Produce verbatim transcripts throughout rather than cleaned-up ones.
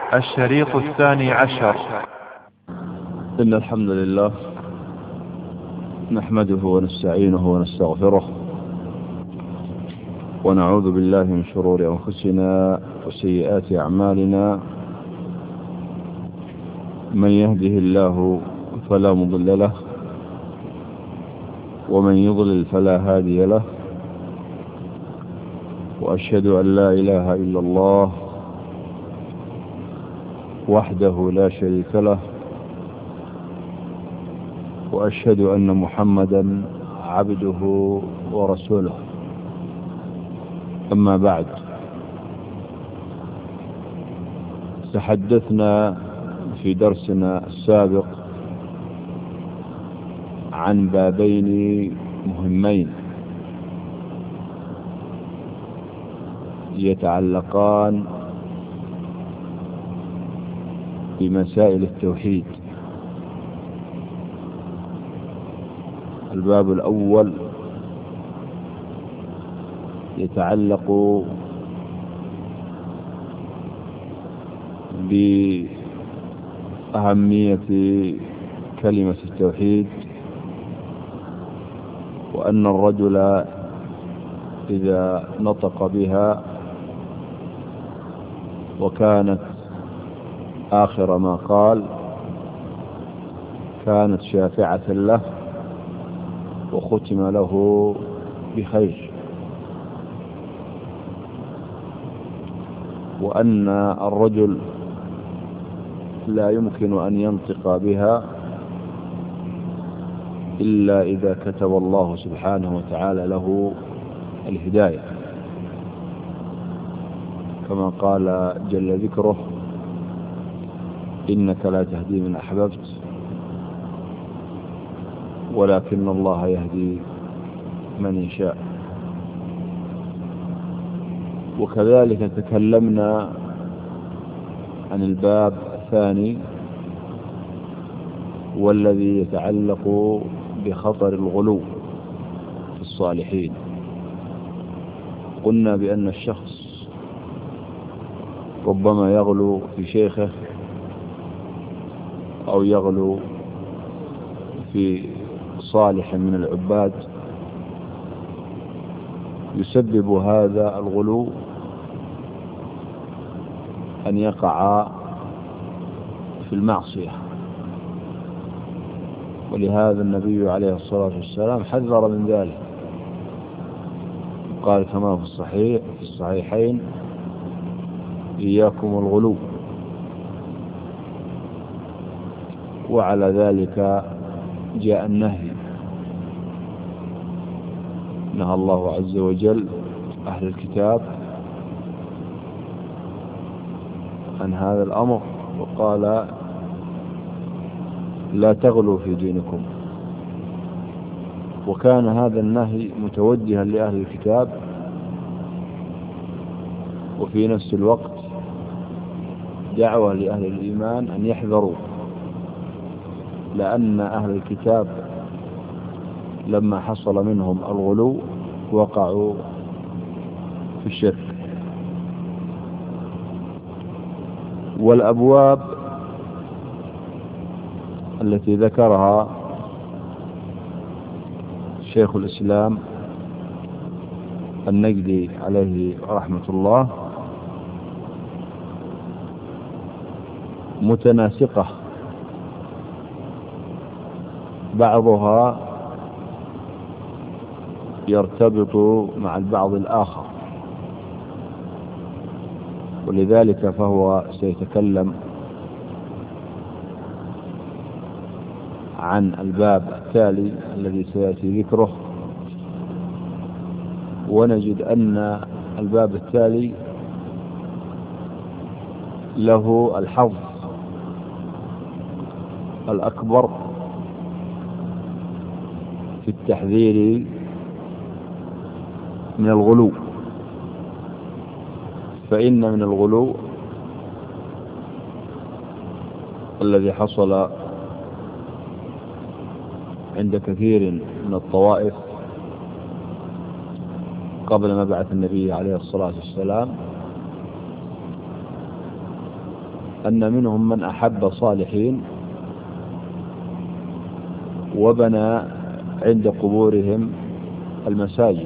الشريط الثاني عشر. إن الحمد لله نحمده ونستعينه ونستغفره ونعوذ بالله من شرور أنفسنا وسيئات أعمالنا. من يهده الله فلا مضل له ومن يضلل فلا هادي له، وأشهد أن لا إله إلا الله وحده لا شريك له، وأشهد أن محمدا عبده ورسوله. أما بعد، تحدثنا في درسنا السابق عن بابين مهمين يتعلقان بمسائل التوحيد. الباب الأول يتعلق بأهمية كلمة التوحيد، وأن الرجل إذا نطق بها وكانت آخر ما قال كانت شافعة له وختم له بخير، وأن الرجل لا يمكن أن ينطق بها إلا إذا كتب الله سبحانه وتعالى له الهداية، كما قال جل ذكره: إنك لا تهدي من أحببت ولكن الله يهدي من يشاء. وكذلك تكلمنا عن الباب الثاني والذي يتعلق بخطر الغلو في الصالحين. قلنا بأن الشخص ربما يغلو في شيخه أو يغلو في صالح من العباد، يسبب هذا الغلو أن يقع في المعصية، ولهذا النبي عليه الصلاة والسلام حذر من ذلك، قال كما في الصحيح في الصحيحين: إياكم الغلو. وعلى ذلك جاء النهي، نهى الله عز وجل أهل الكتاب عن هذا الأمر، وقال: لا تغلوا في دينكم. وكان هذا النهي متوجها لأهل الكتاب، وفي نفس الوقت دعوة لأهل الإيمان أن يحذروا، لأن أهل الكتاب لما حصل منهم الغلو وقعوا في الشرك. والأبواب التي ذكرها شيخ الإسلام النجدي عليه رحمة الله متناسقة، بعضها يرتبط مع البعض الآخر، ولذلك فهو سيتكلم عن الباب التالي الذي سيأتي ذكره. ونجد أن الباب التالي له الحظ الأكبر في التحذير من الغلو، فإن من الغلو الذي حصل عند كثير من الطوائف قبل مبعث النبي عليه الصلاة والسلام أن منهم من أحب صالحين وبنى عند قبورهم المساجد،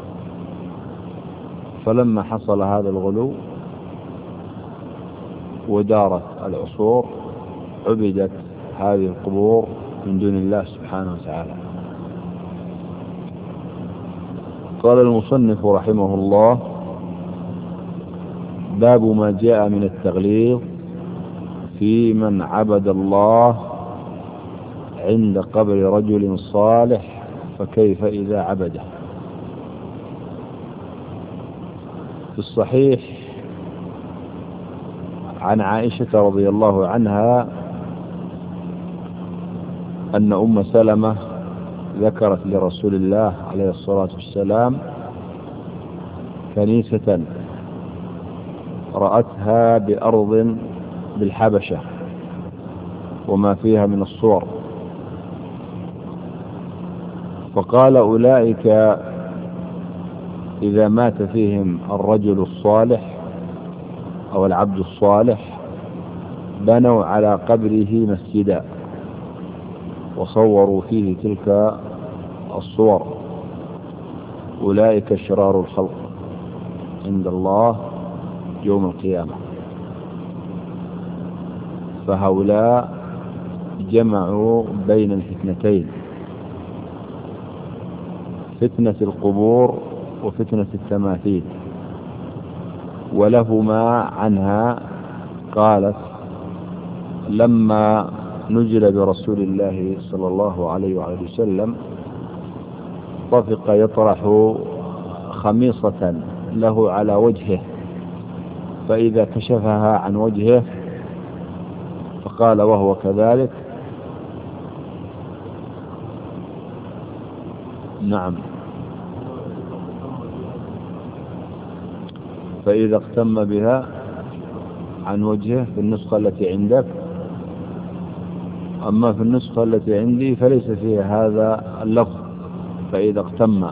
فلما حصل هذا الغلو ودارت العصور عبدت هذه القبور من دون الله سبحانه وتعالى. قال المصنف رحمه الله: باب ما جاء من التغليظ في من عبد الله عند قبر رجل صالح فكيف إذا عبده. في الصحيح عن عائشة رضي الله عنها أن أم سلمة ذكرت لرسول الله عليه الصلاة والسلام كنيسة رأتها بأرض بالحبشة وما فيها من الصور، فقال: أولئك إذا مات فيهم الرجل الصالح أو العبد الصالح بنوا على قبره مسجدا وصوروا فيه تلك الصور، أولئك شرار الخلق عند الله يوم القيامة. فهؤلاء جمعوا بين الفتنتين، فتنة القبور وفتنة التماثيل. ولهما عنها قالت: لما نزل برسول الله صلى الله عليه وآله وسلم طفق يطرح خميصة له على وجهه، فإذا كشفها عن وجهه فقال وهو كذلك: نعم. فإذا اغتم بها عن وجهه في النسخة التي عندك، أما في النسخة التي عندي فليس فيها هذا اللفظ فإذا اغتم،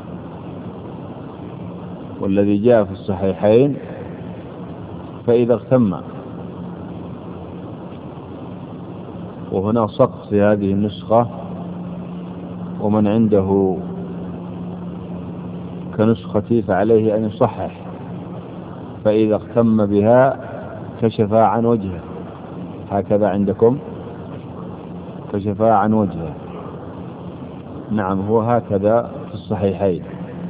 والذي جاء في الصحيحين فإذا اغتم. وهنا سقط في هذه النسخة، ومن عنده كنسختي فعليه أن يصحح: فإذا اغتم بها كشفا عن وجهه، هكذا عندكم كشفا عن وجهه. نعم، هو هكذا في الصحيحين.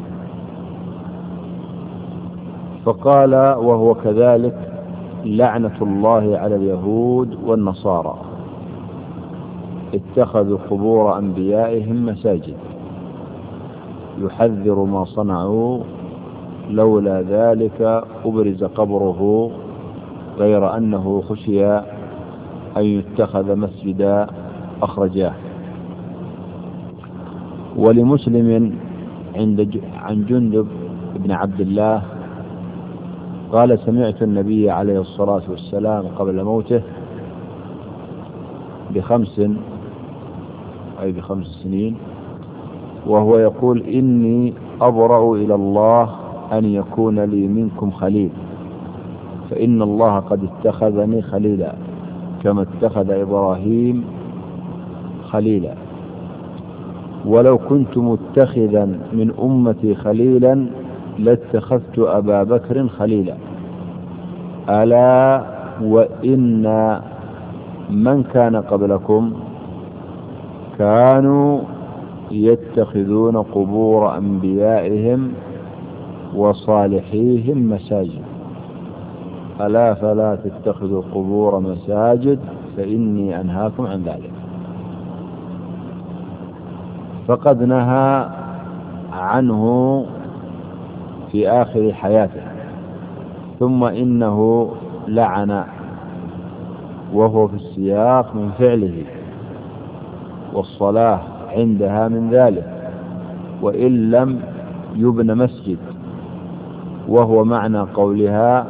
فقال وهو كذلك: لعنة الله على اليهود والنصارى اتخذوا قبور أنبيائهم مساجد، يحذر ما صنعوا، لولا ذلك أبرز قبره، غير أنه خشي أن يتخذ مسجدا، أخرجاه. ولمسلم عند عن جندب بن عبد الله قال: سمعت النبي عليه الصلاة والسلام قبل موته بخمس أي بخمس سنين وهو يقول: إني أبرأ إلى الله أن يكون لي منكم خليل، فإن الله قد اتخذني خليلا كما اتخذ إبراهيم خليلا، ولو كنت متخذا من أمتي خليلا لاتخذت أبا بكر خليلا، ألا وإن من كان قبلكم كانوا يتخذون قبور أنبيائهم وصالحيهم مساجد، ألا فلا تتخذوا قبور مساجد فإني أنهاكم عن ذلك. فقد نهى عنه في آخر حياته، ثم إنه لعن وهو في السياق من فعله، والصلاة عندها من ذلك، وإن لم يبن مسجد، وهو معنى قولها: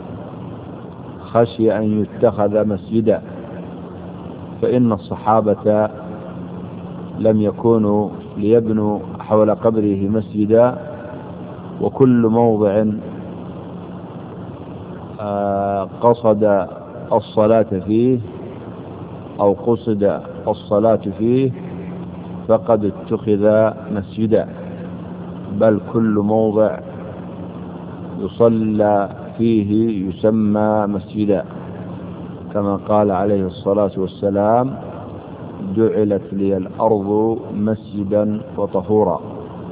خشي أن يتخذ مسجدا، فإن الصحابة لم يكونوا ليبنوا حول قبره مسجدا، وكل موضع قصد الصلاة فيه أو قصد الصلاة فيه فقد اتخذ مسجدا، بل كل موضع يصلى فيه يسمى مسجدا، كما قال عليه الصلاة والسلام: جعلت لي الأرض مسجدا وطهورا.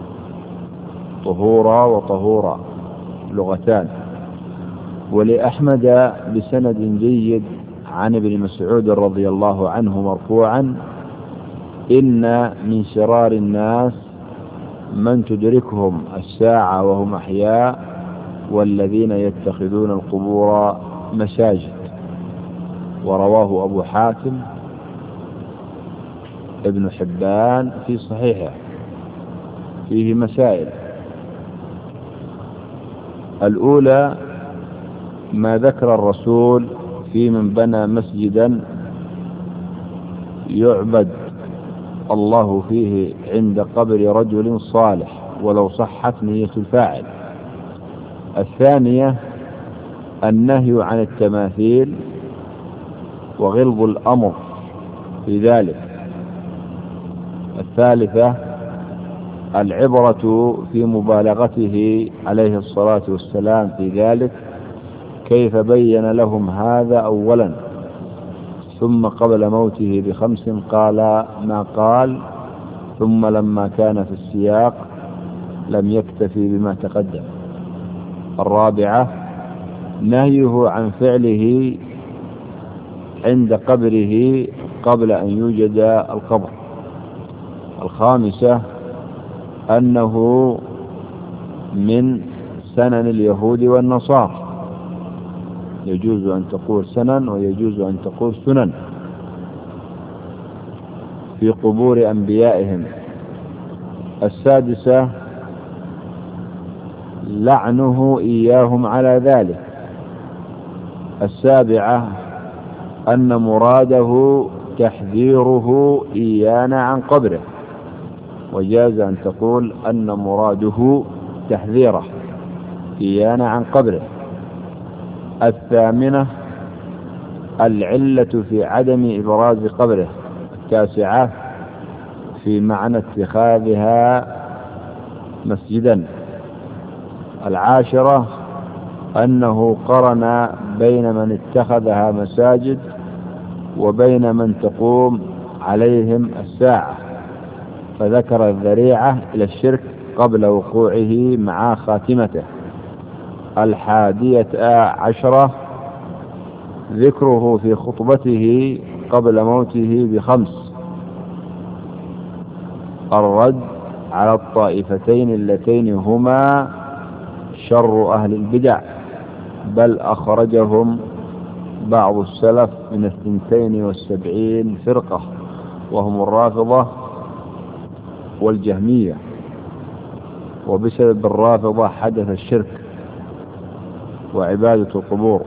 طهورا وطهورا لغتان. ولأحمد بسند جيد عن ابن مسعود رضي الله عنه مرفوعا: إن من شرار الناس من تدركهم الساعة وهم أحياء والذين يتخذون القبور مساجد. ورواه أبو حاتم ابن حبان في صحيحه، فيه مسائل. الأولى ما ذكر الرسول في من بنى مسجدا يعبد الله فيه عند قبر رجل صالح ولو صحت نية الفاعل. الثانية النهي عن التماثيل وغلظ الأمر في ذلك. الثالثة العبرة في مبالغته عليه الصلاة والسلام في ذلك، كيف بين لهم هذا أولا ثم قبل موته بخمس قال ما قال، ثم لما كان في السياق لم يكتفي بما تقدم. الرابعة نهيه عن فعله عند قبره قبل أن يوجد القبر. الخامسة أنه من سنن اليهود والنصارى، يجوز أن تقول سنن ويجوز أن تقول سنن في قبور أنبيائهم. السادسة لعنه إياهم على ذلك. السابعة أن مراده تحذيره إيانا عن قبره، وجاز أن تقول أن مراده تحذيره إيانا عن قبره. الثامنة العلة في عدم إبراز قبره. التاسعة في معنى اتخاذها مسجدا. العاشرة أنه قرن بين من اتخذها مساجد وبين من تقوم عليهم الساعة، فذكر الذريعة إلى الشرك قبل وقوعه مع خاتمته. الحادية عشرة ذكره في خطبته قبل موته بخمس: الرد على الطائفتين اللتين هما شر أهل البدع، بل أخرجهم بعض السلف من الثنتين والسبعين فرقة، وهم الرافضة والجهمية، وبسبب الرافضة حدث الشرك وعبادة القبور.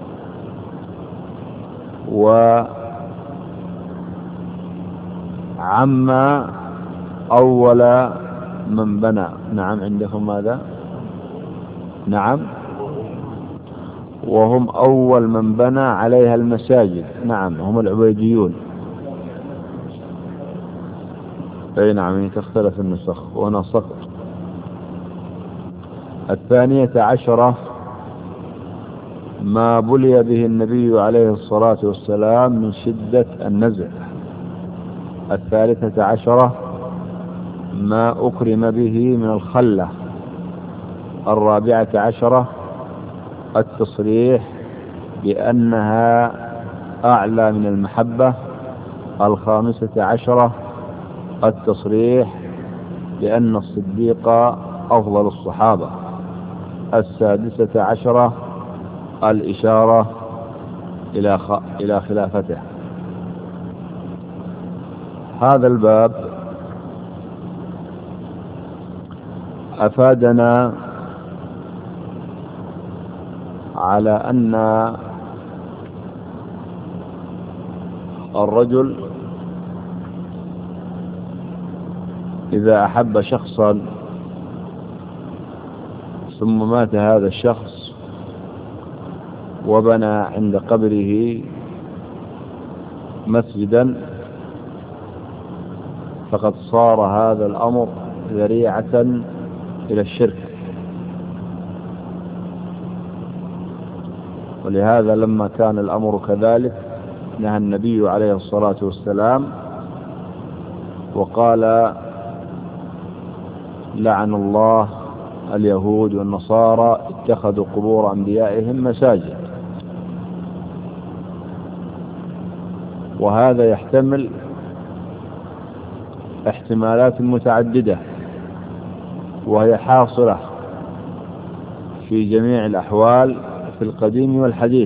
وعم أول من بنى. نعم، عندكم ماذا؟ نعم، وهم أول من بنى عليها المساجد. نعم، هم العبيديون. أي نعم، تختلف النسخ وأنا سقط. الثانية عشرة ما بلي به النبي عليه الصلاة والسلام من شدة النزع. الثالثة عشرة ما أكرم به من الخلة. الرابعة عشرة التصريح بأنها أعلى من المحبة. الخامسة عشرة التصريح بأن الصديق أفضل الصحابة. السادسة عشرة الإشارة إلى إلى خلافته. هذا الباب أفادنا على أن الرجل إذا أحب شخصا ثم مات هذا الشخص وبنى عند قبره مسجدا، فقد صار هذا الأمر ذريعة إلى الشرك. ولهذا لما كان الأمر كذلك نهى النبي عليه الصلاة والسلام وقال: لعن الله اليهود والنصارى اتخذوا قبور أنبيائهم مساجد. وهذا يحتمل احتمالات متعددة، وهي حاصلة في جميع الأحوال في القديم والحديث.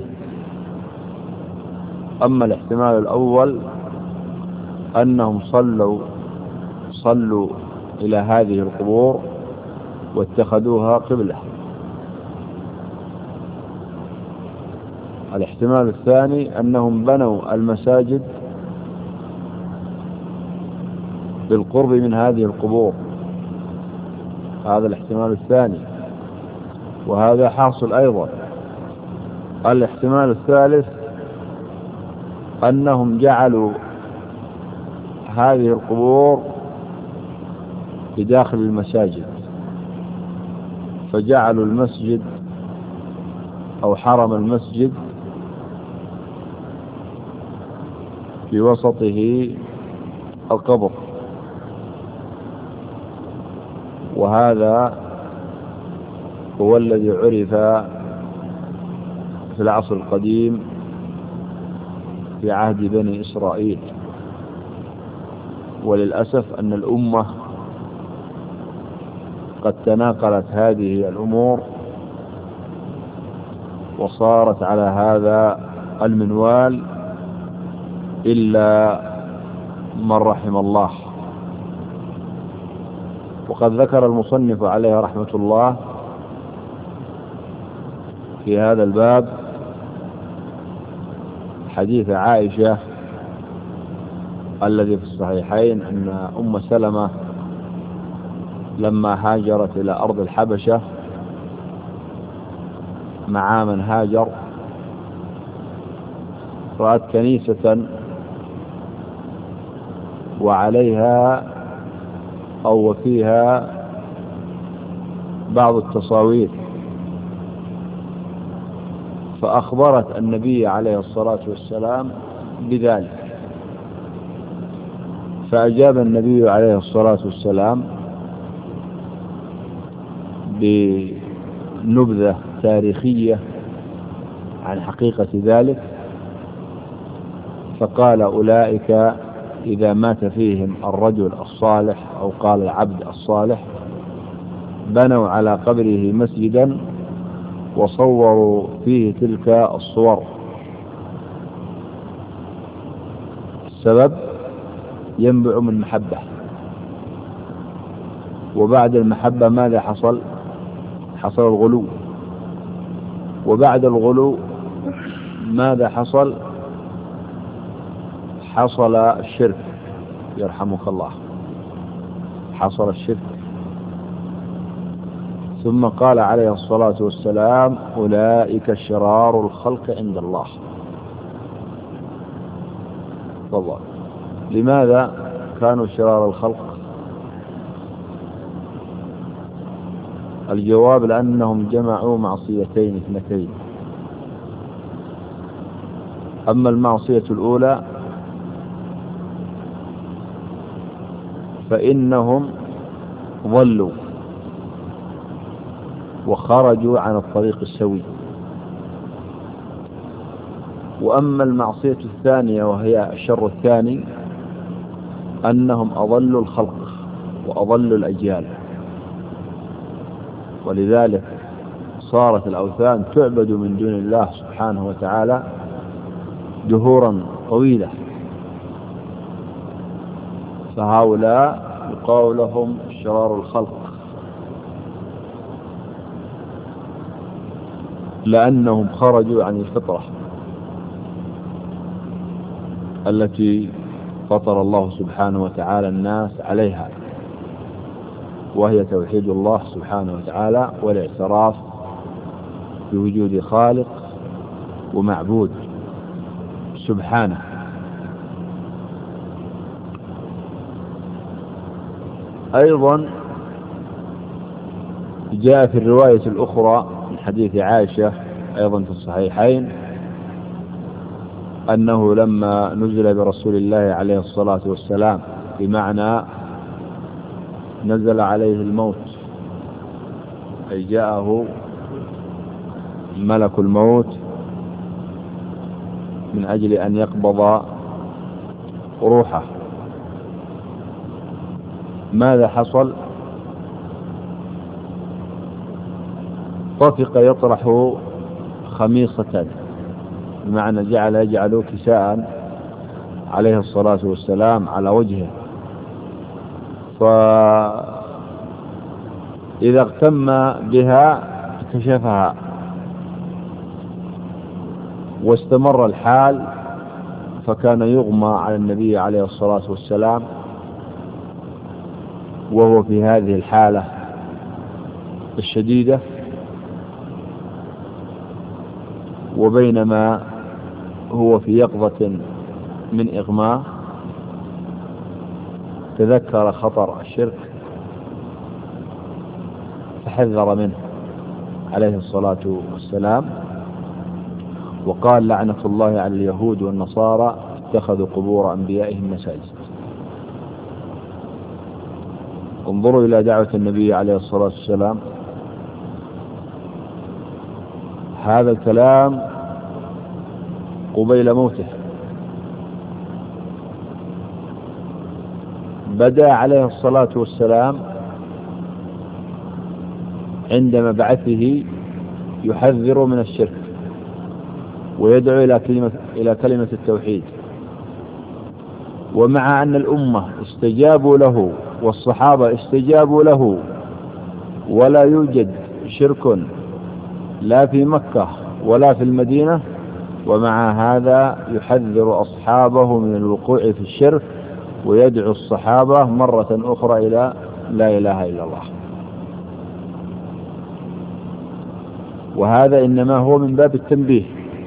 أما الاحتمال الأول أنهم صلوا صلوا إلى هذه القبور واتخذوها قبلة. الاحتمال الثاني أنهم بنوا المساجد بالقرب من هذه القبور. هذا الاحتمال الثاني، وهذا حاصل أيضا. الاحتمال الثالث أنهم جعلوا هذه القبور بداخل المساجد، فجعلوا المسجد أو حرم المسجد في وسطه القبر. وهذا هو الذي عرف في العصر القديم في عهد بني إسرائيل. وللأسف أن الأمة قد تناقلت هذه الأمور وصارت على هذا المنوال إلا من رحم الله. وقد ذكر المصنف عليه رحمة الله في هذا الباب حديث عائشة الذي في الصحيحين أن أم سلمة لما هاجرت إلى أرض الحبشة مع من هاجر رأت كنيسة وعليها أو وفيها بعض التصاوير، فأخبرت النبي عليه الصلاة والسلام بذلك. فأجاب النبي عليه الصلاة والسلام بنبذة تاريخية عن حقيقة ذلك، فقال: أولئك إذا مات فيهم الرجل الصالح أو قال العبد الصالح بنوا على قبره مسجدا وصوروا فيه تلك الصور. السبب ينبع من محبة، وبعد المحبة ماذا حصل؟ حصل الغلو، وبعد الغلو ماذا حصل؟ حصل الشرك. يرحمك الله، حصل الشرك. ثم قال عليه الصلاة والسلام: أولئك شرار الخلق عند الله. تفضل. لماذا كانوا شرار الخلق؟ الجواب: لأنهم جمعوا معصيتين اثنتين. أما المعصية الأولى فإنهم ضلوا وخرجوا عن الطريق السوي. وأما المعصية الثانية وهي الشر الثاني أنهم أضلوا الخلق وأضلوا الأجيال، ولذلك صارت الأوثان تعبد من دون الله سبحانه وتعالى دهورا طويلة. فهؤلاء يقال لهم شرار الخلق، لأنهم خرجوا عن الفطرة التي فطر الله سبحانه وتعالى الناس عليها، وهي توحيد الله سبحانه وتعالى والاعتراف بوجود خالق ومعبود سبحانه. أيضا جاء في الرواية الأخرى من حديث عائشة أيضا في الصحيحين أنه لما نزل برسول الله عليه الصلاة والسلام، بمعنى نزل عليه الموت، أي جاءه ملك الموت من أجل أن يقبض روحه، ماذا حصل؟ طفق يطرح خميصة، بمعنى جعل يجعل كساء عليه الصلاة والسلام على وجهه، فإذا اغتم بها اكتشفها، واستمر الحال، فكان يغمى على النبي عليه الصلاة والسلام وهو في هذه الحالة الشديدة، وبينما هو في يقظة من إغماء تذكر خطر الشرك فحذر منه عليه الصلاة والسلام، وقال: لعنة الله على اليهود والنصارى اتخذوا قبور أنبيائهم مساجد. انظروا إلى دعوة النبي عليه الصلاة والسلام، هذا الكلام قبيل موته، بدأ عليه الصلاة والسلام عند مبعثه يحذر من الشرك ويدعو إلى كلمة, إلى كلمة التوحيد، ومع أن الأمة استجابوا له والصحابة استجابوا له ولا يوجد شرك لا في مكة ولا في المدينة، ومع هذا يحذر أصحابه من الوقوع في الشرك ويدعو الصحابة مرة أخرى إلى لا إله إلا الله. وهذا إنما هو من باب التنبيه،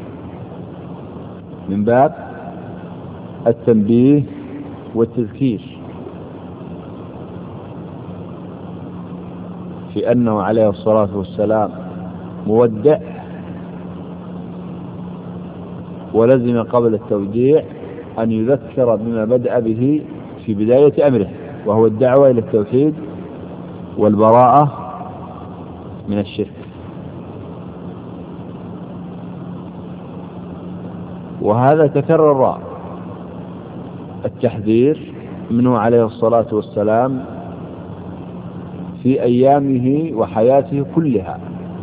من باب التنبيه والتذكير في أنه عليه الصلاة والسلام مودع، ولزم قبل التوديع أن يذكر بما بدأ به في بداية أمره، وهو الدعوة إلى التوحيد والبراءة من الشرك. وهذا تكرر التحذير منه عليه الصلاة والسلام في أيامه وحياته كلها،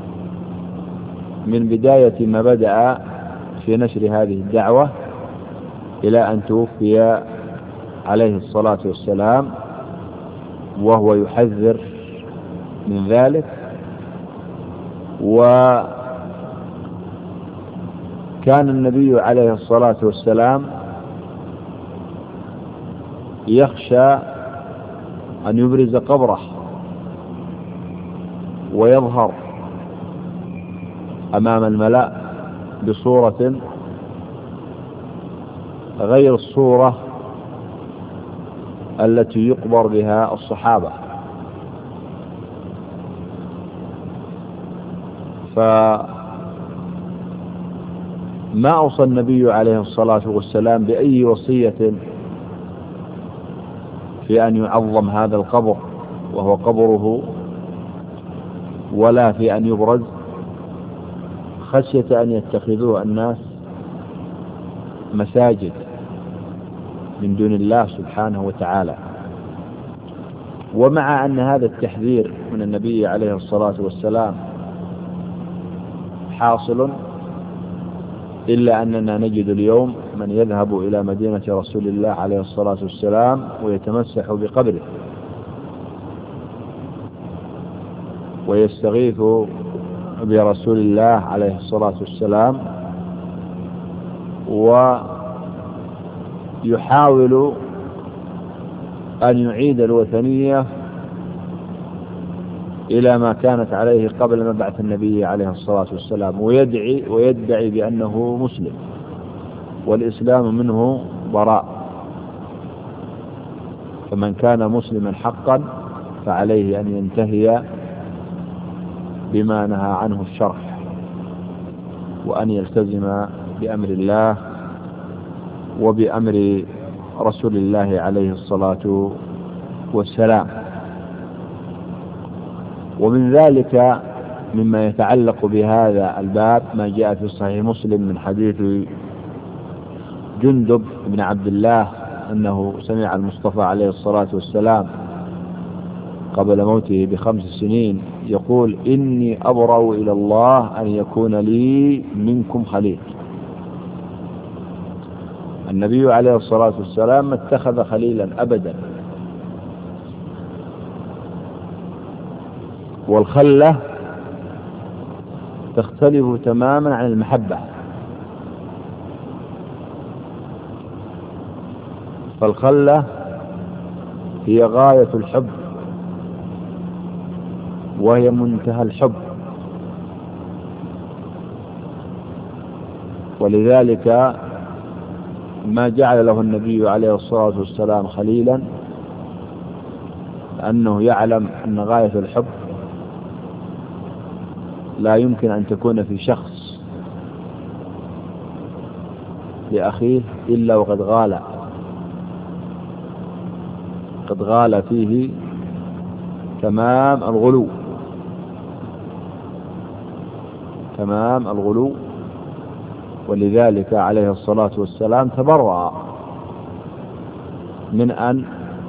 من بداية ما بدأ في نشر هذه الدعوة إلى أن توفي عليه الصلاة والسلام وهو يحذر من ذلك. وكان النبي عليه الصلاة والسلام يخشى أن يبرز قبره ويظهر أمام الملأ بصورة غير الصورة التي يقبر بها الصحابة، فما أوصى النبي عليه الصلاة والسلام بأي وصية في أن يعظم هذا القبر وهو قبره، ولا في أن يبرز، خشية أن يتخذوه الناس مساجد من دون الله سبحانه وتعالى. ومع أن هذا التحذير من النبي عليه الصلاة والسلام حاصل، إلا أننا نجد اليوم من يذهب إلى مدينة رسول الله عليه الصلاة والسلام ويتمسح بقبره ويستغيث برسول الله عليه الصلاة والسلام، ويحاول أن يعيد الوثنية إلى ما كانت عليه قبل مبعث النبي عليه الصلاة والسلام، ويدعي ويدعي بأنه مسلم والإسلام منه براء. فمن كان مسلما حقا فعليه أن ينتهي بما نهى عنه الشرع، وأن يلتزم بأمر الله وبأمر رسول الله عليه الصلاة والسلام. ومن ذلك مما يتعلق بهذا الباب ما جاء في صحيح مسلم من حديث جندب بن عبد الله أنه سمع المصطفى عليه الصلاة والسلام قبل موته بخمس سنين يقول: إني أبرأ إلى الله أن يكون لي منكم خليل. النبي عليه الصلاة والسلام ما اتخذ خليلا أبدا، والخلة تختلف تماما عن المحبة. فالخلة هي غاية الحب وهي منتهى الحب، ولذلك ما جعل له النبي عليه الصلاة والسلام خليلا، لأنه يعلم أن غاية الحب لا يمكن أن تكون في شخص لأخيه إلا وقد غال قد غال فيه تمام الغلو تمام الغلو ولذلك عليه الصلاة والسلام تبرأ من أن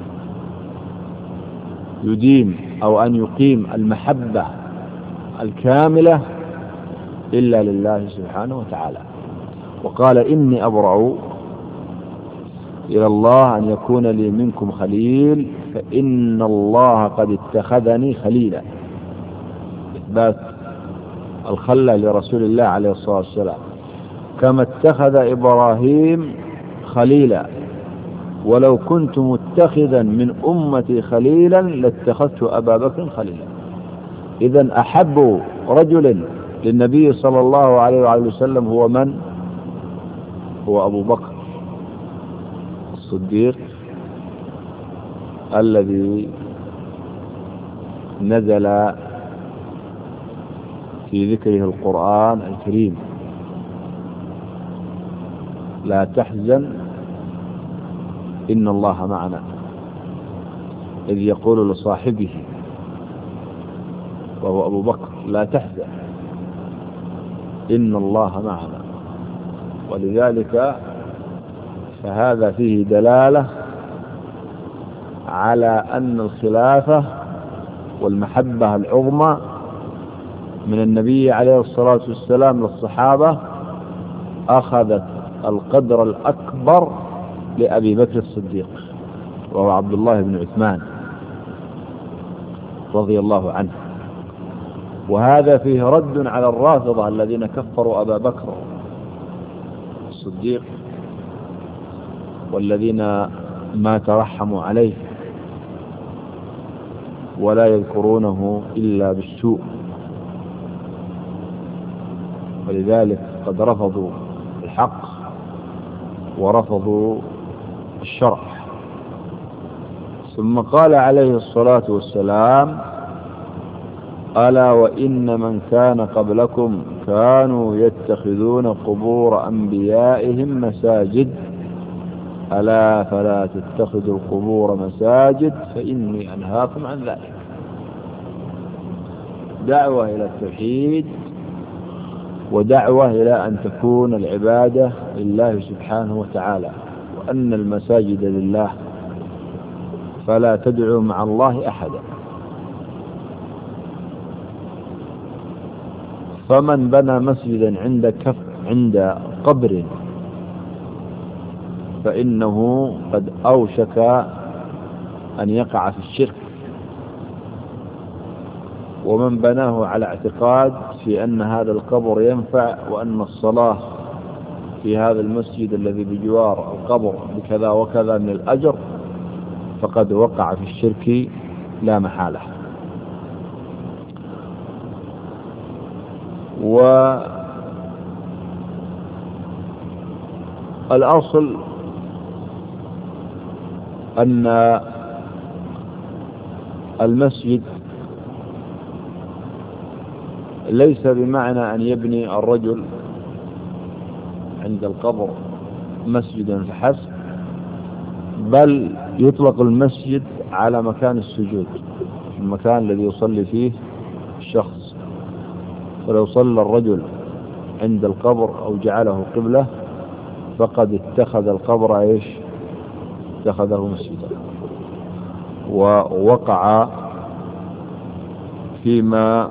يديم أو أن يقيم المحبة الكاملة إلا لله سبحانه وتعالى، وقال: إني أبرأ إلى الله أن يكون لي منكم خليل فإن الله قد اتخذني خليلا. إثبات الخلة لرسول الله عليه الصلاة والسلام، كما اتخذ إبراهيم خليلا، ولو كنت متخذا من أمتي خليلا لاتخذت أبا بكر خليلا. إذن أحب رجل للنبي صلى الله عليه وآله وسلم هو من؟ هو أبو بكر الصديق الذي نزل في ذكره القرآن الكريم: لا تحزن إن الله معنا، إذ يقول لصاحبه وهو أبو بكر: لا تحزن إن الله معنا. ولذلك فهذا فيه دلالة على أن الخلافة والمحبة العظمى من النبي عليه الصلاة والسلام للصحابة أخذت القدر الأكبر لأبي بكر الصديق وهو عبد الله بن عثمان رضي الله عنه. وهذا فيه رد على الرافضة الذين كفروا أبا بكر الصديق والذين ما ترحموا عليه ولا يذكرونه إلا بالسوء، ولذلك قد رفضوا الحق ورفضوا الشرع. ثم قال عليه الصلاة والسلام: ألا وإن من كان قبلكم كانوا يتخذون قبور أنبيائهم مساجد ألا فلا تتخذوا القبور مساجد فإني أنهاكم عن ذلك. دعوة إلى التوحيد ودعوة إلى أن تكون العبادة لله سبحانه وتعالى، وأن المساجد لله فلا تدعوا مع الله أحدا. فمن بنى مسجدا عند كف عند قبر فإنه قد أوشك أن يقع في الشرك، ومن بناه على اعتقاد في أن هذا القبر ينفع وأن الصلاة في هذا المسجد الذي بجوار القبر بكذا وكذا من الأجر فقد وقع في الشرك لا محالة. والأصل أن المسجد ليس بمعنى أن يبني الرجل عند القبر مسجدا فحسب، بل يطلق المسجد على مكان السجود، المكان الذي يصلي فيه الشخص. فلو صلى الرجل عند القبر أو جعله قبلة فقد اتخذ القبر ايش؟ اتخذه مسجدا، ووقع فيما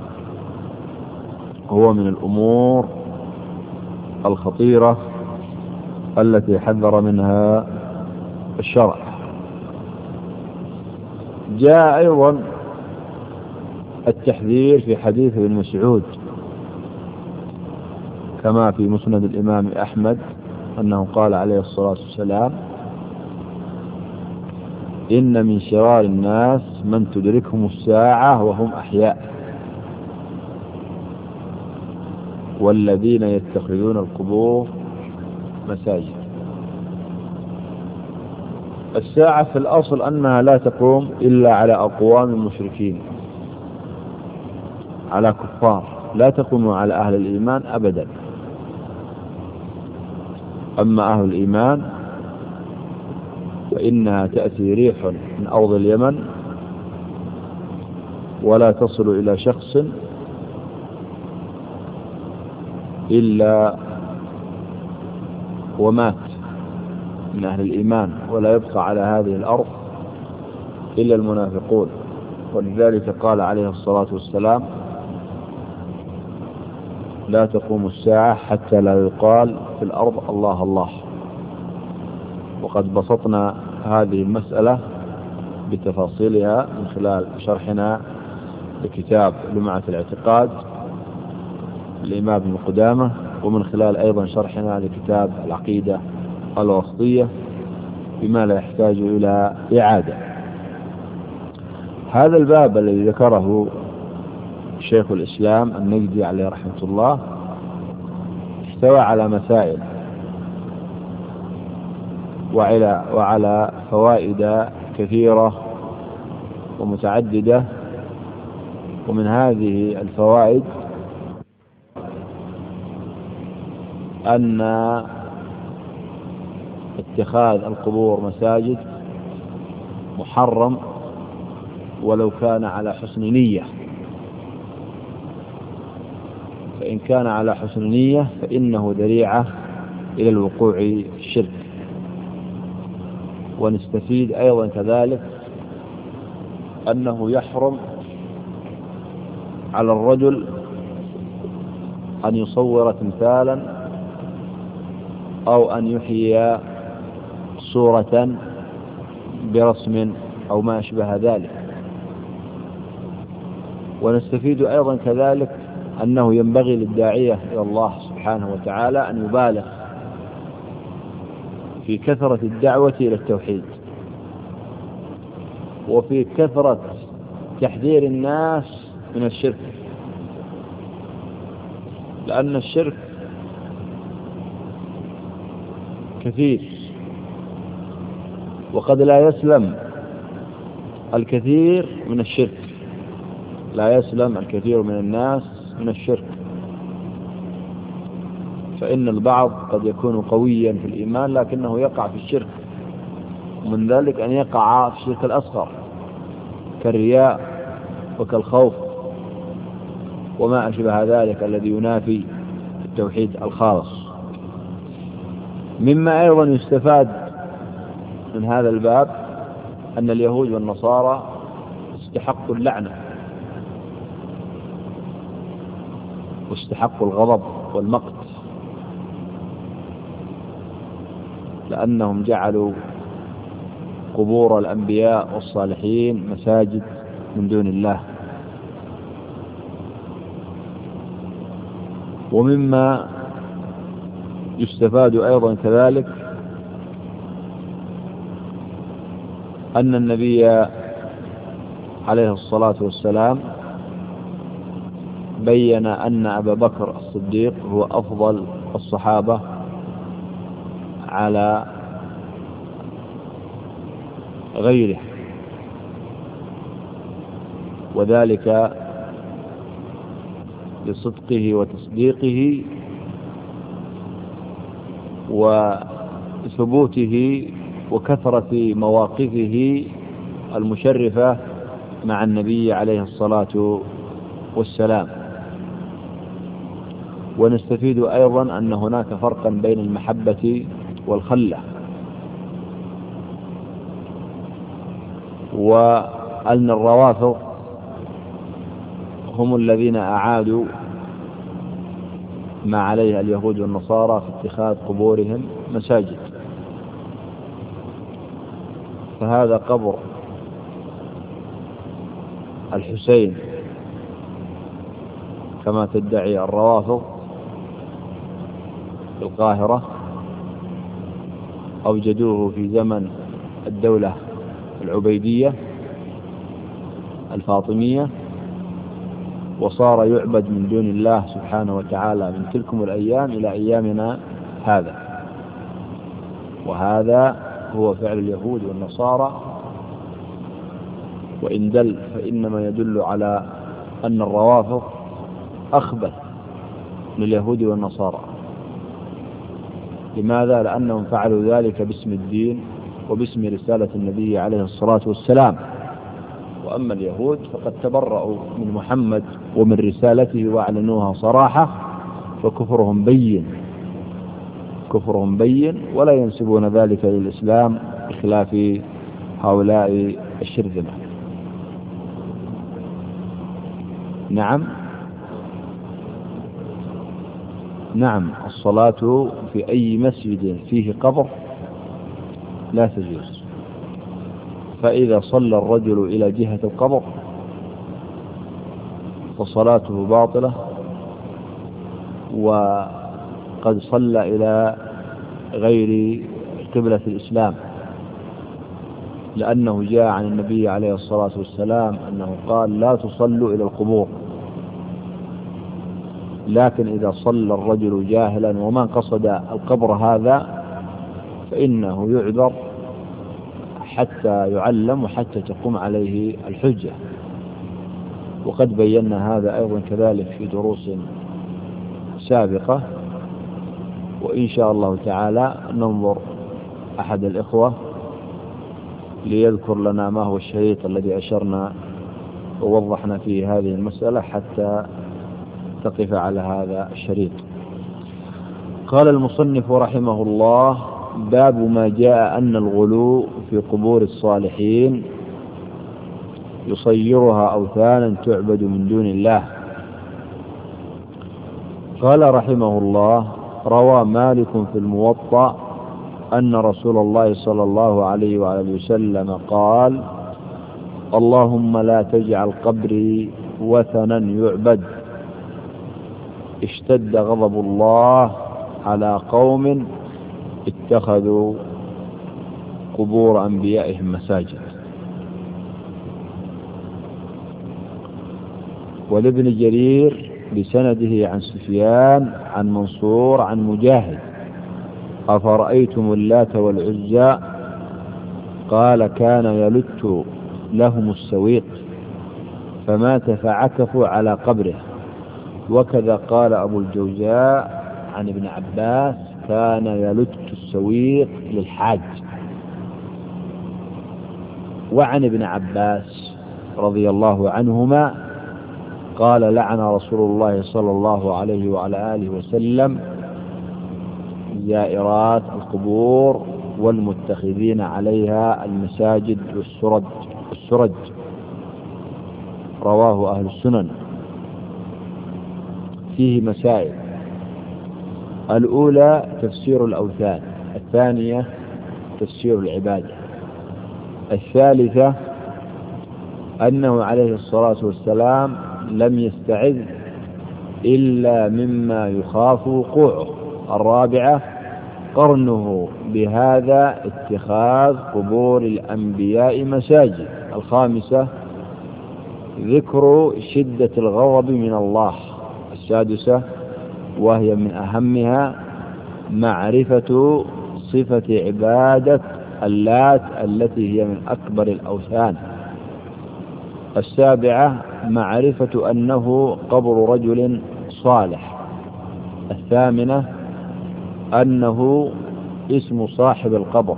هو من الأمور الخطيرة التي حذر منها الشرع. جاء أيضا التحذير في حديث ابن مسعود كما في مسند الإمام أحمد أنه قال عليه الصلاة والسلام: إن من شرار الناس من تدركهم الساعة وهم أحياء، والذين يتخذون القبور مساجد. الساعة في الأصل أنها لا تقوم إلا على أقوام مشركين، على كفار، لا تقوم على أهل الإيمان أبدا. أما أهل الإيمان فإنها تأتي ريح من أرض اليمن ولا تصل إلى شخص إلا ومات من أهل الإيمان، ولا يبقى على هذه الأرض إلا المنافقون. ولذلك قال عليه الصلاة والسلام: لا تقوم الساعة حتى لا يقال في الأرض الله الله. وقد بسطنا هذه المسألة بتفاصيلها من خلال شرحنا لكتاب لمعة الاعتقاد الإمام ابن قدامة، ومن خلال أيضا شرحنا لكتاب العقيدة الوسطية بما لا يحتاج إلى إعادة. هذا الباب الذي ذكره شيخ الإسلام النجدي عليه رحمة الله احتوى على مسائل وعلى, وعلى فوائد كثيرة ومتعددة. ومن هذه الفوائد أن اتخاذ القبور مساجد محرم ولو كان على حسن نية، فإن كان على حسن نية فإنه ذريعة إلى الوقوع في الشرك. ونستفيد أيضا كذلك أنه يحرم على الرجل أن يصور تمثالا أو أن يحيي صورة برسم أو ما أشبه ذلك. ونستفيد أيضا كذلك أنه ينبغي للداعية إلى الله سبحانه وتعالى أن يبالغ في كثرة الدعوة إلى التوحيد، وفي كثرة تحذير الناس من الشرك، لأن الشرك كثير، وقد لا يسلم الكثير من الشرك، لا يسلم الكثير من الناس من الشرك. فإن البعض قد يكون قويا في الإيمان لكنه يقع في الشرك، ومن ذلك أن يقع في الشرك الأصغر كالرياء وكالخوف وما أشبه ذلك الذي ينافي التوحيد الخالص. مما أيضا يستفاد من هذا الباب أن اليهود والنصارى استحقوا اللعنة واستحقوا الغضب والمقت، لأنهم جعلوا قبور الأنبياء والصالحين مساجد من دون الله. ومما يستفاد أيضا كذلك أن النبي عليه الصلاة والسلام بين أن أبا بكر الصديق هو أفضل الصحابة على غيره، وذلك لصدقه وتصديقه وثبوته وكثرة مواقفه المشرفة مع النبي عليه الصلاة والسلام. ونستفيد أيضا أن هناك فرقا بين المحبة والخلة، وأن الروافض هم الذين أعادوا ما عليه اليهود والنصارى في اتخاذ قبورهم مساجد. فهذا قبر الحسين كما تدعي الروافض في القاهرة، أوجدوه في زمن الدولة العبيدية الفاطمية، وصار يعبد من دون الله سبحانه وتعالى من تلكم الأيام إلى أيامنا هذا. وهذا هو فعل اليهود والنصارى، وإن دل فإنما يدل على أن الروافض أخبث لليهود والنصارى. لماذا؟ لأنهم فعلوا ذلك باسم الدين وباسم رسالة النبي عليه الصلاة والسلام. وأما اليهود فقد تبرأوا من محمد ومن رسالته وأعلنوها صراحة، فكفرهم بين كفرهم بين ولا ينسبون ذلك للإسلام بخلاف هؤلاء الشرذمة. نعم نعم الصلاة في أي مسجد فيه قبر لا تجوز. فإذا صلى الرجل إلى جهة القبر فصلاته باطلة، وقد صلى إلى غير قبلة الإسلام، لأنه جاء عن النبي عليه الصلاة والسلام أنه قال: لا تصلوا إلى القبور. لكن إذا صلى الرجل جاهلا وما قصد القبر هذا فإنه يعذر حتى يعلم وحتى تقوم عليه الحجة. وقد بينا هذا أيضا كذلك في دروس سابقة، وإن شاء الله تعالى ننظر أحد الإخوة ليذكر لنا ما هو الشريط الذي أشرنا ووضحنا فيه هذه المسألة حتى تقف على هذا الشريط. قال المصنف رحمه الله: باب ما جاء أن الغلو في قبور الصالحين يصيرها أوثانا تعبد من دون الله. قال رحمه الله: روى مالك في الموطأ أن رسول الله صلى الله عليه وآله وسلم قال: اللهم لا تجعل قبري وثنا يعبد، اشتد غضب الله على قوم اتخذوا قبور أنبيائهم مساجد. ولابن جرير بسنده عن سفيان عن منصور عن مجاهد: أفرأيتم اللات والعزى؟ قال: كان يلت لهم السويق فمات فعكفوا على قبره. وكذا قال أبو الجوزاء عن ابن عباس: كان يلت السويق للحاج. وعن ابن عباس رضي الله عنهما قال: لعن رسول الله صلى الله عليه وعلى آله وسلم زائرات القبور والمتخذين عليها المساجد والسرج السرج رواه أهل السنن. فيه مسائل: الأولى تفسير الأوثان، الثانية تفسير العبادة، الثالثة أنه عليه الصلاة والسلام لم يستعذ إلا مما يخاف وقوعه، الرابعة قرنه بهذا اتخاذ قبور الأنبياء مساجد، الخامسة ذكر شدة الغضب من الله السادسة، وهي من أهمها معرفة صفة عبادة اللات التي هي من أكبر الأوثان. السابعة معرفة أنه قبر رجل صالح. الثامنة أنه اسم صاحب القبر،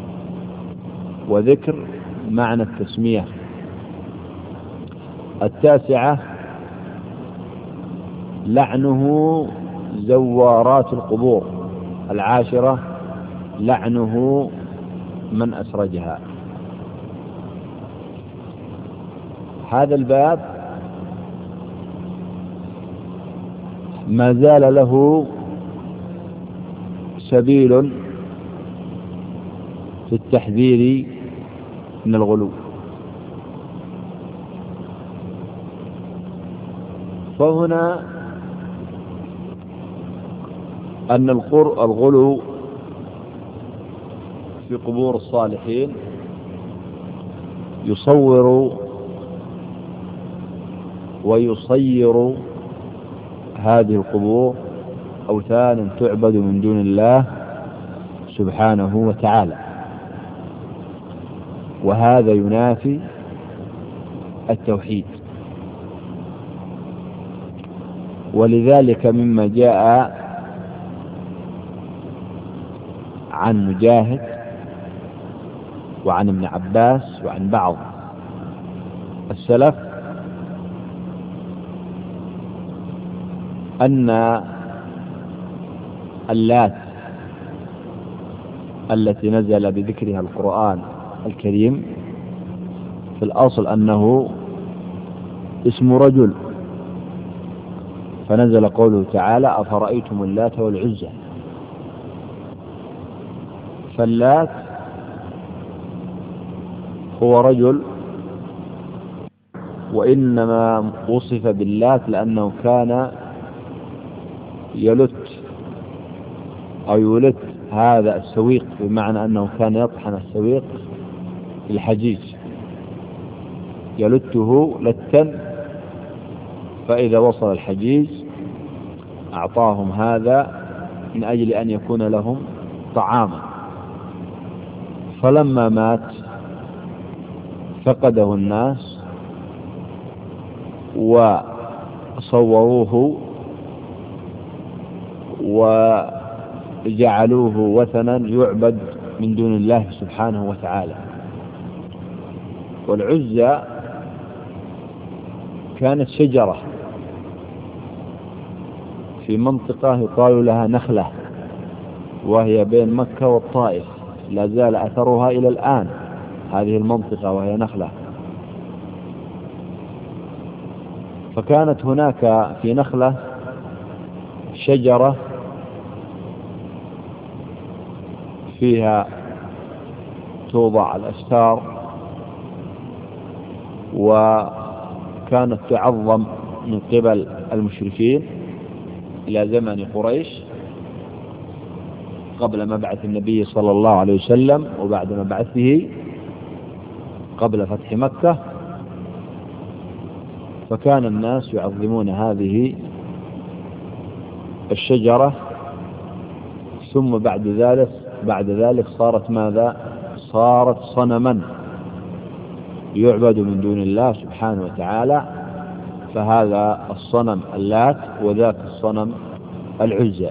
وذكر معنى التسمية. التاسعة لعنه زوارات القبور. العاشرة لعنه من أسرجها. هذا الباب ما زال له سبيل في التحذير من الغلو. فهنا أن الغلو في قبور الصالحين يصور ويصير هذه القبور أوثانا تعبد من دون الله سبحانه وتعالى، وهذا ينافي التوحيد. ولذلك مما جاء عن مجاهد وعن ابن عباس وعن بعض السلف أن اللات التي نزل بذكرها القرآن الكريم في الأصل أنه اسم رجل، فنزل قوله تعالى أفرأيتم اللات والعزى. فاللات هو رجل، وإنما وصف باللات لأنه كان يلت أو يولت هذا السويق، بمعنى أنه كان يطحن السويق في الحجيج، يلته لتا، فإذا وصل الحجيج أعطاهم هذا من أجل أن يكون لهم طعاما. فلما مات فقده الناس وصوروه وجعلوه وثنا يعبد من دون الله سبحانه وتعالى. والعزى كانت شجرة في منطقة يقال لها نخلة، وهي بين مكة والطائف، لا زال أثرها إلى الآن هذه المنطقة وهي نخلة. فكانت هناك في نخلة شجرة فيها توضع الأستار، وكانت تعظم من قبل المشركين إلى زمن قريش قبل مبعث النبي صلى الله عليه وسلم وبعد مبعثه قبل فتح مكة. فكان الناس يعظمون هذه الشجرة، ثم بعد ذلك بعد ذلك صارت ماذا؟ صارت صنما يعبد من دون الله سبحانه وتعالى. فهذا الصنم اللات وذاك الصنم العزى.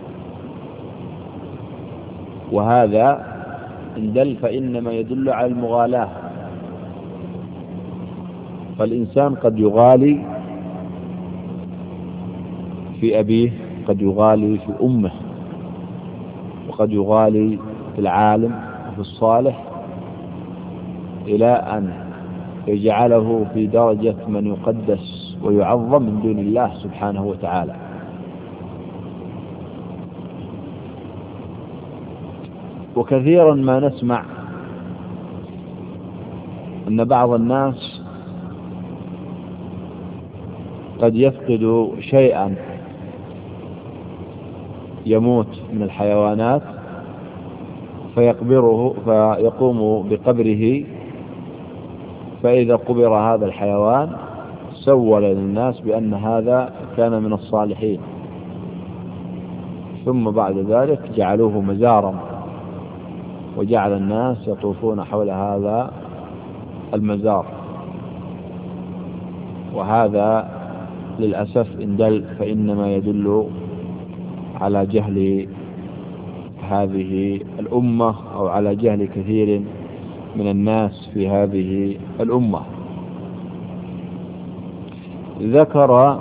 وهذا إن دل فإنما يدل على المغالاة. فالإنسان قد يغالي في أبيه، قد يغالي في أمه، وقد يغالي في العالم وفي الصالح، إلى أن يجعله في درجة من يقدس ويعظم من دون الله سبحانه وتعالى. وكثيرا ما نسمع أن بعض الناس قد يفقد شيئا يموت من الحيوانات فيقبره فيقوم بقبره، فإذا قبر هذا الحيوان سول للناس بأن هذا كان من الصالحين، ثم بعد ذلك جعلوه مزارا، وجعل الناس يطوفون حول هذا المزار. وهذا للأسف إن دل فإنما يدل على جهل هذه الأمة أو على جهل كثير من الناس في هذه الأمة. ذكر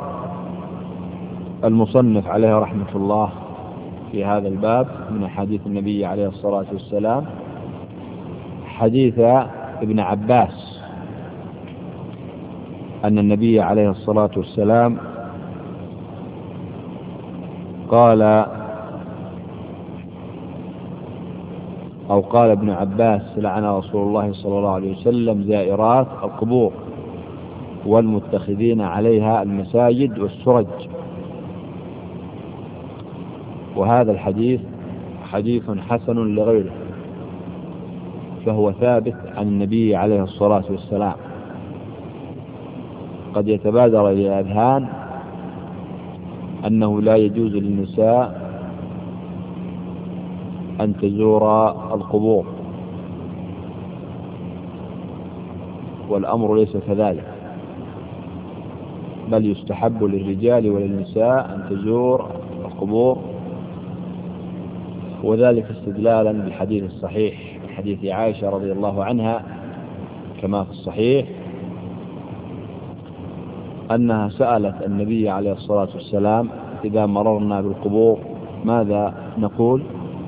المصنف عليه رحمة الله في هذا الباب من حديث النبي عليه الصلاة والسلام حديث ابن عباس أن النبي عليه الصلاة والسلام قال أو قال ابن عباس: لعن رسول الله صلى الله عليه وسلم زائرات القبور والمتخذين عليها المساجد والسرج. وهذا الحديث حديث حسن لغيره، فهو ثابت عن النبي عليه الصلاة والسلام. قد يتبادر إلى الأذهان أنه لا يجوز للنساء أن تزور القبور، والأمر ليس كذلك، بل يستحب للرجال وللنساء أن تزور القبور، وذلك استدلالا بالحديث الصحيح حديث عائشة رضي الله عنها كما في الصحيح أنها سألت النبي عليه الصلاة والسلام: إذا مررنا بالقبور ماذا نقول؟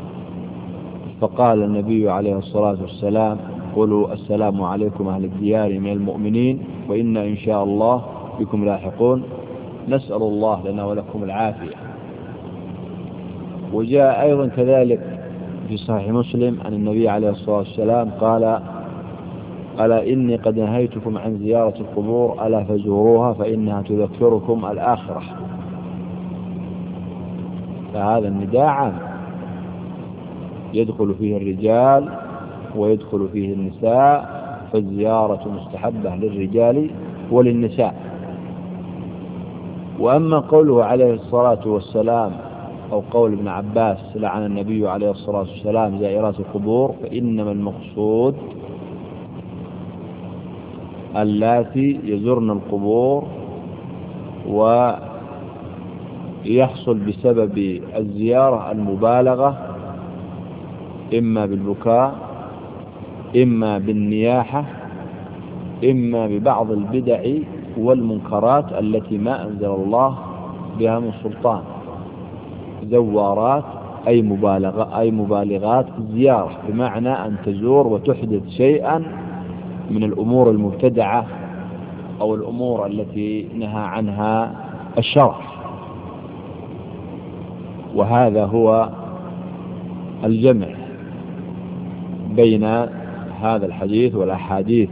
فقال النبي عليه الصلاة والسلام: قولوا السلام عليكم أهل الديار من المؤمنين وإنا إن شاء الله بكم لاحقون، نسأل الله لنا ولكم العافية. وجاء أيضا كذلك في صحيح مسلم أن النبي عليه الصلاة والسلام قال: ألا إني قد نهيتكم عن زيارة القبور ألا فزوروها فإنها تذكركم الآخرة. فهذا النداء عام يدخل فيه الرجال ويدخل فيه النساء، فالزيارة مستحبة للرجال وللنساء. وأما قوله عليه الصلاة والسلام أو قول ابن عباس: لعن النبي عليه الصلاة والسلام زائرات القبور، فإنما المقصود اللاتي يزرن القبور ويحصل بسبب الزيارة المبالغة، إما بالبكاء، إما بالنياحة، إما ببعض البدع والمنكرات التي ما أنزل الله بها من سلطان. زوارات أي مبالغة أي مبالغات الزيارة، بمعنى أن تزور وتحدث شيئا من الأمور المبتدعة أو الأمور التي نهى عنها الشرع. وهذا هو الجمع بين هذا الحديث والأحاديث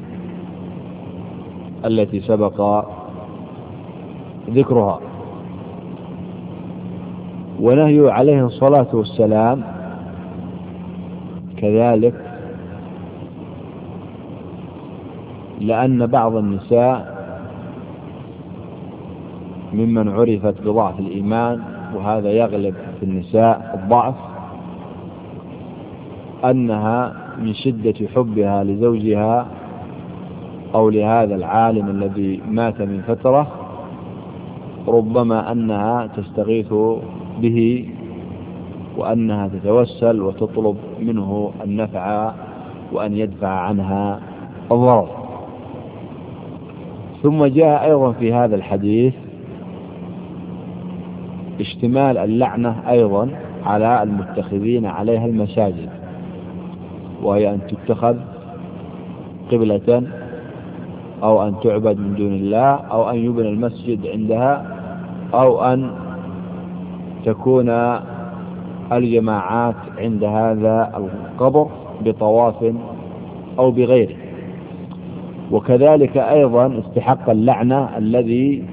التي سبق ذكرها. ونهي عليه الصلاة والسلام كذلك لأن بعض النساء ممن عرفت بضعف الإيمان، وهذا يغلب في النساء الضعف، أنها من شدة حبها لزوجها أو لهذا العالم الذي مات من فترة ربما أنها تستغيث به، وأنها تتوسل وتطلب منه النفع وأن يدفع عنها الضرر. ثم جاء أيضا في هذا الحديث اشتمال اللعنة أيضا على المتخذين عليها المساجد، وهي أن تتخذ قبلة أو أن تعبد من دون الله أو أن يبنى المسجد عندها أو أن تكون الجماعات عند هذا القبر بطواف أو بغيره. وكذلك أيضا استحق اللعنة الذي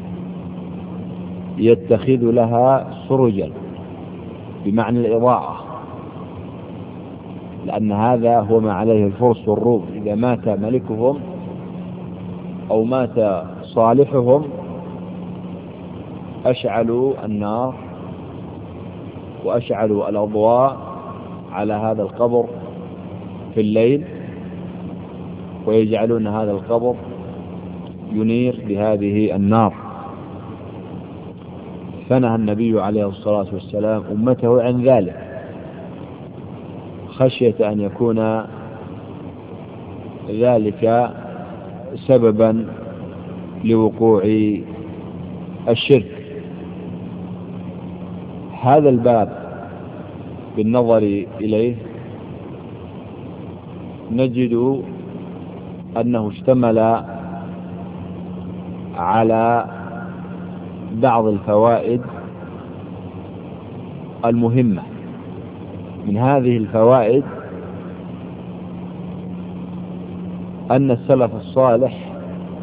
يتخذ لها سرجا بمعنى الإضاءة، لأن هذا هو ما عليه الفرس والروم. إذا مات ملكهم أو مات صالحهم أشعلوا النار وأشعلوا الأضواء على هذا القبر في الليل، ويجعلون هذا القبر ينير بهذه النار. فنهى النبي عليه الصلاة والسلام أمته عن ذلك خشية أن يكون ذلك سببا لوقوع الشرك. هذا الباب بالنظر إليه نجد أنه اشتمل على بعض الفوائد المهمة. من هذه الفوائد أن السلف الصالح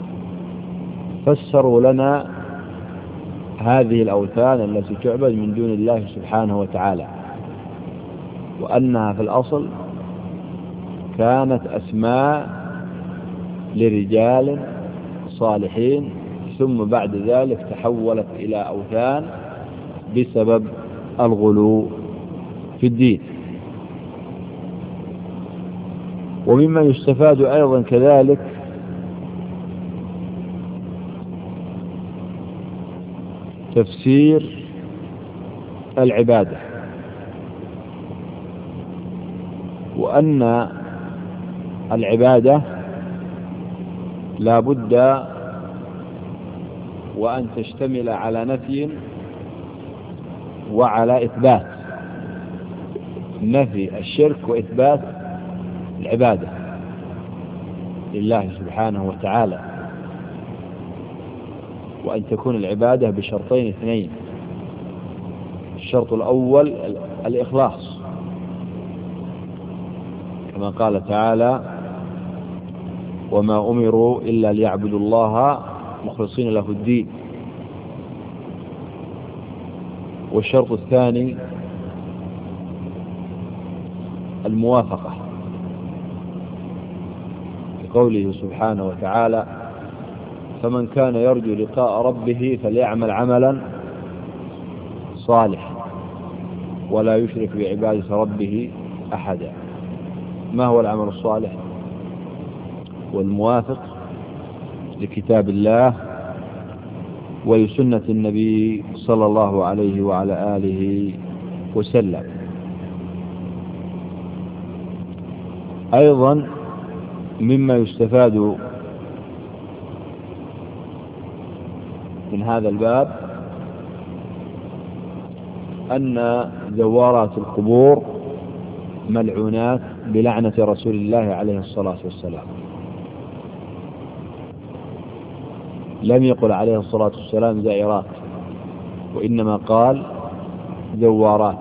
فسروا لنا هذه الأوثان التي تعبد من دون الله سبحانه وتعالى، وأنها في الأصل كانت أسماء لرجال صالحين، ثم بعد ذلك تحولت إلى أوثان بسبب الغلو في الدين. ومما يستفاد أيضا كذلك تفسير العبادة، وأن العبادة لا بد وأن تشتمل على نفي وعلى إثبات، نفي الشرك وإثبات العبادة لله سبحانه وتعالى، وأن تكون العبادة بشرطين اثنين. الشرط الأول الإخلاص، كما قال تعالى: وما أمروا إلا ليعبدوا الله مخلصين له الدين. والشرط الثاني الموافقة، قوله سبحانه وتعالى: فمن كان يرجو لقاء ربه فليعمل عملا صالحا ولا يشرك بعبادة ربه أحدا. ما هو العمل الصالح؟ والموافق لكتاب الله ولسنة النبي صلى الله عليه وعلى آله وسلم. أيضا مما يستفاد من هذا الباب أن زوارات القبور ملعونات بلعنة رسول الله عليه الصلاة والسلام. لم يقل عليه الصلاة والسلام زائرات، وإنما قال زوارات.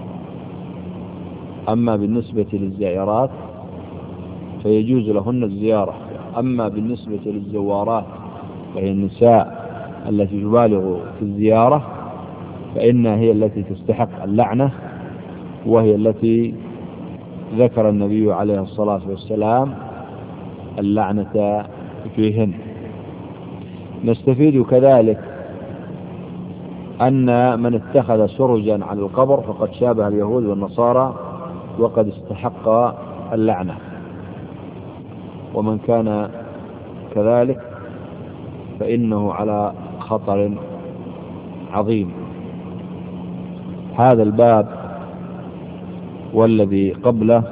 أما بالنسبة للزائرات فيجوز لهن الزيارة، أما بالنسبة للزوارات وهي النساء التي تبالغ في الزيارة فإنها هي التي تستحق اللعنة، وهي التي ذكر النبي عليه الصلاة والسلام اللعنة فيهن. نستفيد كذلك أن من اتخذ سرجا على القبر فقد شابه اليهود والنصارى وقد استحق اللعنة، ومن كان كذلك فإنه على خطر عظيم. هذا الباب والذي قبله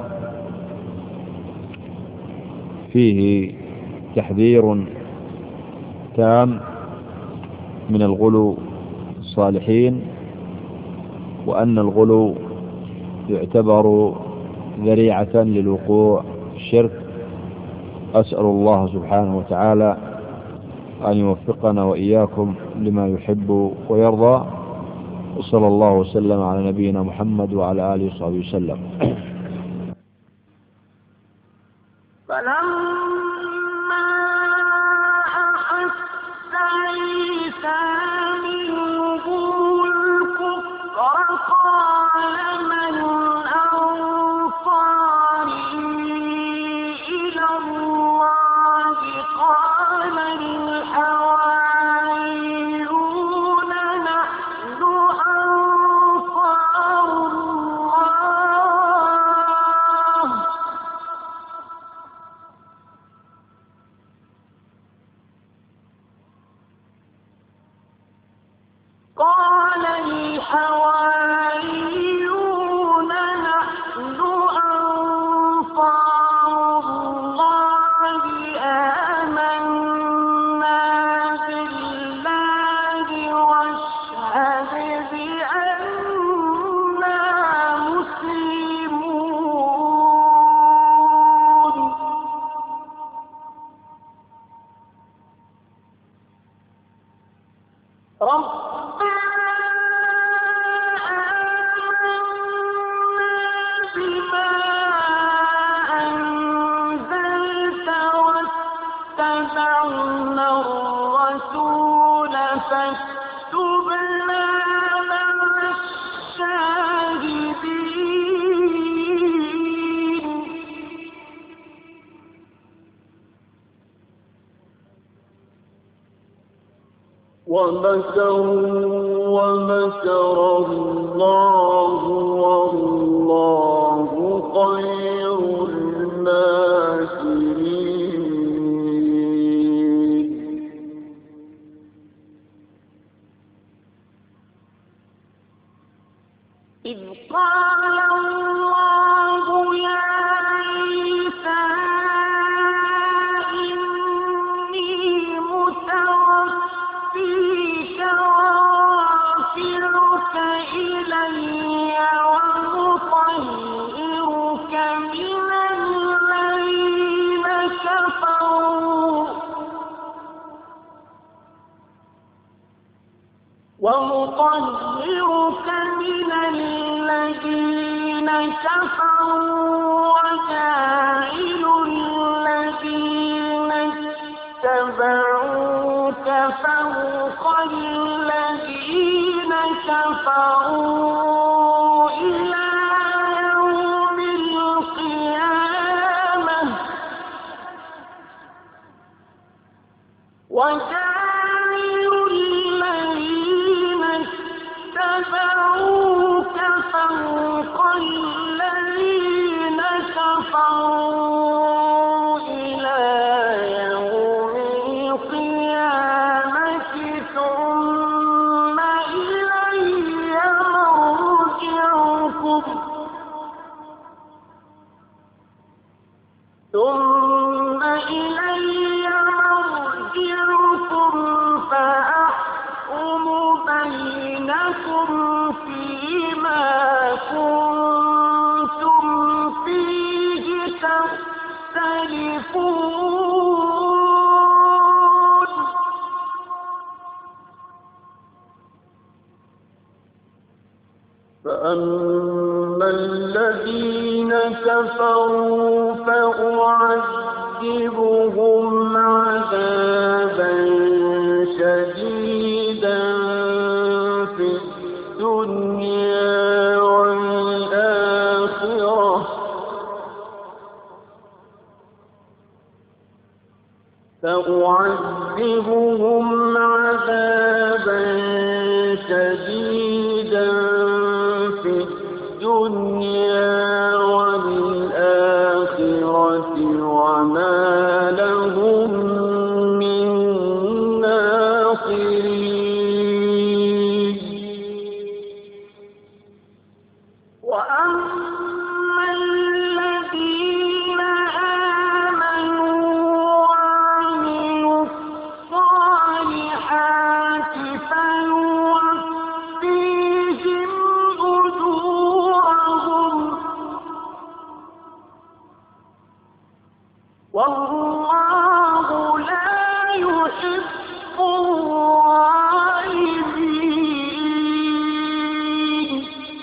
فيه تحذير تام من الغلو الصالحين، وأن الغلو يعتبر ذريعة للوقوع في الشرك. أسأل الله سبحانه وتعالى أن يوفقنا وإياكم لما يحب ويرضى، وصلى الله وسلم على نبينا محمد وعلى آله وصحبه وسلم. فلما أحس عيسى منهم الكفر قال من أنصاري إلى الله قال الحواريون فاكتبنا مع الشاهدين ومكروا ومكر الله والله خير الماكرين إذ قال الله يا عيسى إني متوفيك ورافعك إلي ومطهرك من الذين كفروا ومطهرك من الذين كفروا وجاعل الذين اتبعوك فوق الذين كفروا إلى يوم القيامة وجاعل الذين اتبعوك فوق الذين كفروا إلى يوم القيامة ثم إلي مرجعكم ثم إلي مرجعكم فأحكم بينكم فيما كنتم فيه تختلفون فأما الذين كفروا فأعذبهم عذابا شديدا في الدنيا والآخرة فأعذبهم عذابا شديدا في الدنيا والآخرة وما لهم من ناصرين وأما الذين آمنوا وعملوا الصالحات فيوفيهم أجورهم والله لا يحب الظالمين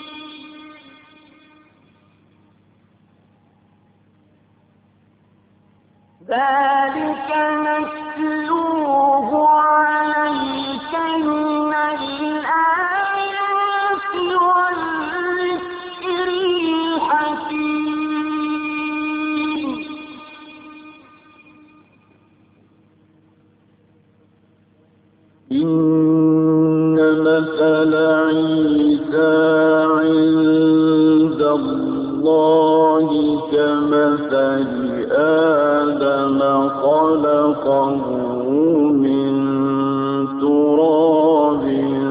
ذلك نتلوه عليك من الآيات والذكر الحكيم إن مثل عيسى عند الله كمثل آدم خلقه من تراب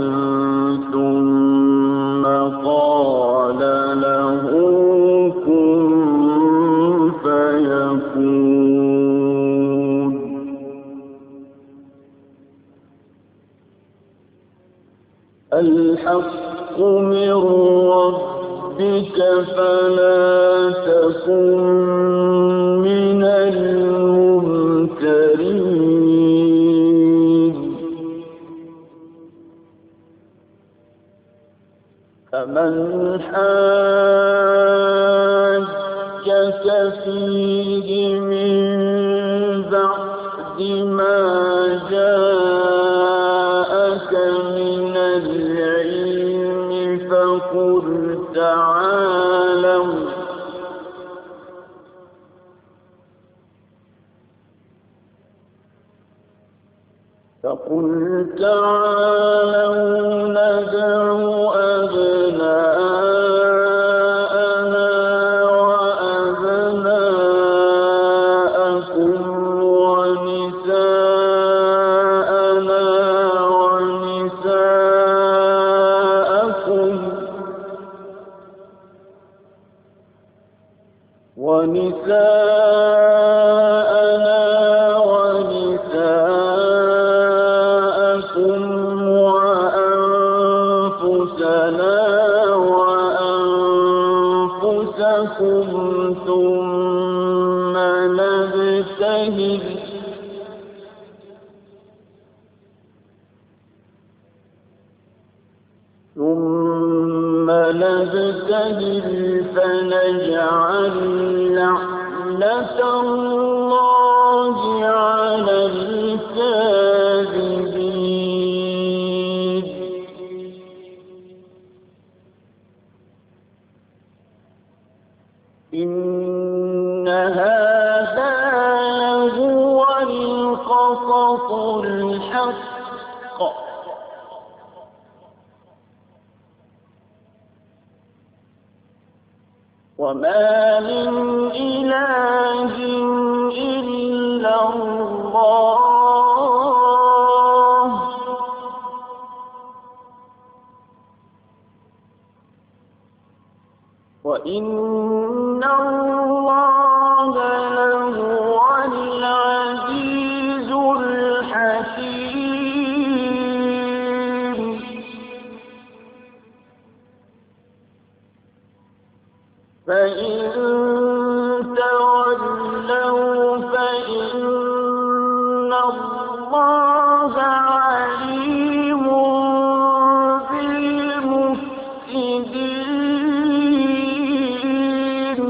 ثم قال له كن فيكون الحق من ربك فلا تكن من الممترين فمن حاجك فيه من بعد ما جاءك فقل تعالوا ندع أبناءنا وأبناءكم ونساءنا ونساءكم ونساءنا ونساءكم وأنفسنا وأنفسكم ثم نبتهل ثم نبتهل فنجعل لعنة الله على الكاذبين. إن هذا لهو القصص الحق وما من إله إلا الله وإن الله لهو العزيز الحكيم. فإن تولوا فإن الله عليم بالمفسدين.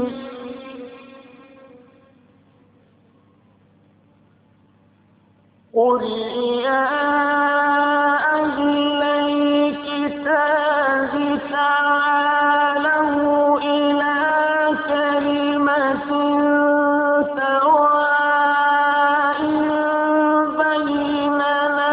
قل يا أهل الكتاب تعالوا إلى كلمة سواء بيننا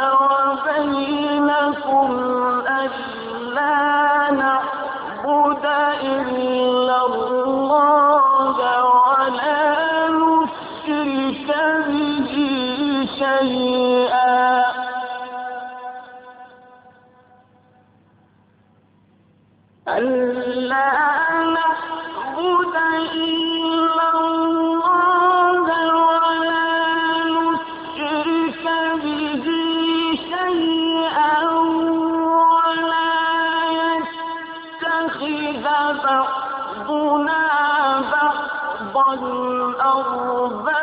وبينكم ألا نعبد إلا الله ولا نشرك به شيئا ألا نعبد إلا الله ولا نشرك به شيئا ولا يتخذ بعضنا بعضا أربابا